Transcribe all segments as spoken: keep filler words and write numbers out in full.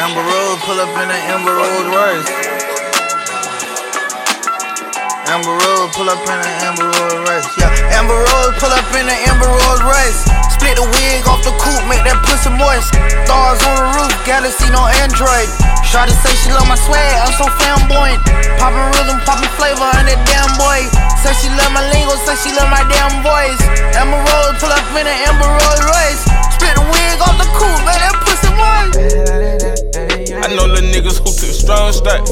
Amber Rose pull up in the Amber Rose Royce. Amber Rose pull up in the Amber Rose Royce. Yeah, Amber Rose pull up in the Amber Rose Royce. Split the wig off the coupe, make that pussy moist. Stars on the roof, Galaxy no Android. Shawty say she love my swag, I'm so flamboyant. Poppin' rhythm, poppin' flavor on that damn boy. Say she love my lingo, say she love my damn voice. Amber Rose pull up in the Amber Rose Royce. Split the wig off the coupe, make that pussy moist. I know little niggas who took strong steps,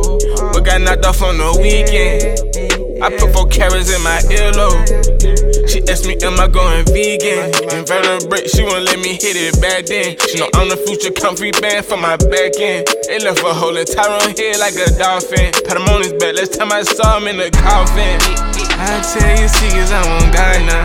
but got knocked off on the weekend. I put four carrots in my earlobe. She asked me, am I going vegan? Invertebrate, she won't let me hit it back then. She know I'm the future comfy band for my back end. They left a hole in Tyrone head like a dolphin. Pat him on his back, last time I saw him in the coffin. I tell you secrets, I won't die now.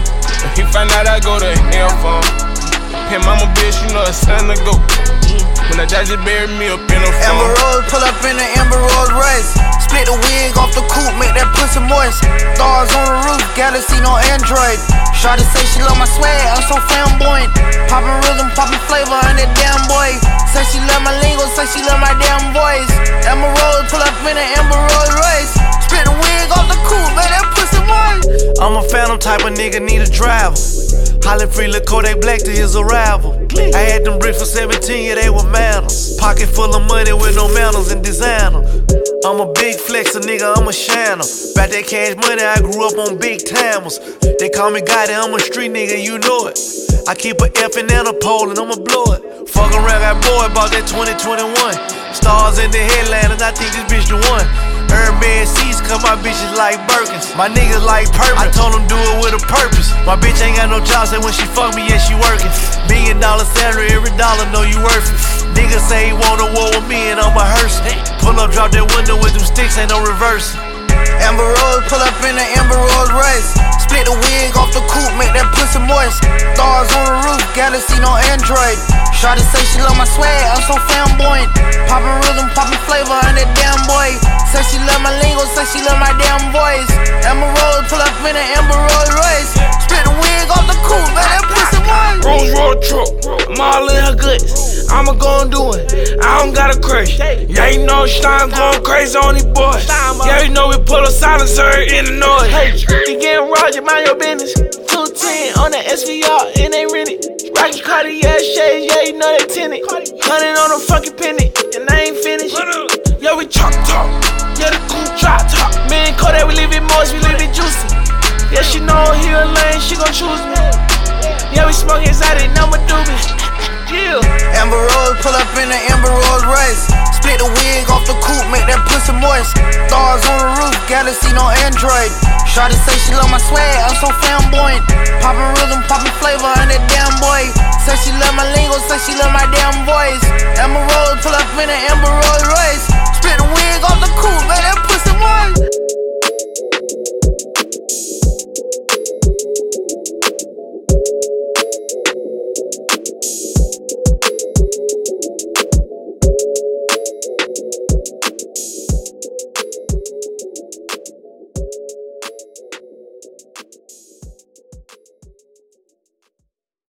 If he find out I go to hell for him. Hey mama bitch, you know it's time to go. When I die, just bury me up in a phone. Amber Rose pull up in the Amber Rose Royce. Split the wig off the coupe, make that pussy moist. Stars on the roof, Galaxy no Android. Shawty say she love my swag, I'm so flamboyant. Poppin' rhythm, poppin' flavor on that damn boy. Say she love my lingo, say she love my damn voice. Amber Rose pull up in the Amber Rose Royce. Split the wig off the coupe, make that pussy moist. I'm a phantom type of nigga, need a driver. Holly free, look Kodak Black to his arrival. I had them bricks for seventeen, yeah, they were manners. Pocket full of money with no manners and designer. I'm a big flexer, nigga, I'm a shiner. Back that cash money, I grew up on big timers. They call me Gotti, I'm a street nigga, you know it. I keep a F and a pole and I'ma blow it. Fuck around, got bored, bought that twenty twenty-one. Stars in the headline and I think this bitch the one. Hermes seats, cause my bitches like Birkins. My niggas like purpose. I told them do it with a purpose. My bitch ain't got no job, say when she fuck me, yeah, she working. Million dollar salary, every dollar know you worth it. Niggas say he want a war with me and I'm a hearse. Pull up, drop that window with them sticks, ain't no reversing. Amber Rose pull up in the Amber Rose Royce. Split the wig off the coupe, make that pussy moist. Stars on the roof, Galaxy no Android. Shawty say she love my swag, I'm so flamboyant. Poppin' rhythm, poppin' flavor on that damn boy. Say she love my lingo, say she love my damn voice. Amber Rose pull up in the Amber Rose Royce. Split the wig off the coupe, make that pussy moist. Rose road truck, I'm all in her guts. I'ma go and do it, I don't got a crush. Yeah, you know Stein going crazy on these boys. Yeah, you know we pull a silencer in the noise. Hey, you getting Roger, mind your business. two ten on the S V R, and they rented. Rocky Cartier shades, yeah, you know they tinted. Hundred on the fucking penny, and I ain't finished. Yeah, we chop top, yeah, the cool drop top. Me and Kodak, we live it moist, we live it juicy. Yeah, she know he a lane, she gon' choose me. Yeah, we smoke exotic, number doobie. Yeah. Amber Rose pull up in the Amber Rose Royce. Split the wig off the coupe, make that pussy moist. Stars on the roof, Galaxy no Android. Shawty say she love my swag, I'm so flamboyant. Poppin' rhythm, poppin' flavor on that damn boy. Say she love my lingo, say she love my damn voice. Amber Rose pull up in the Amber Rose Royce. Split the wig off the coupe.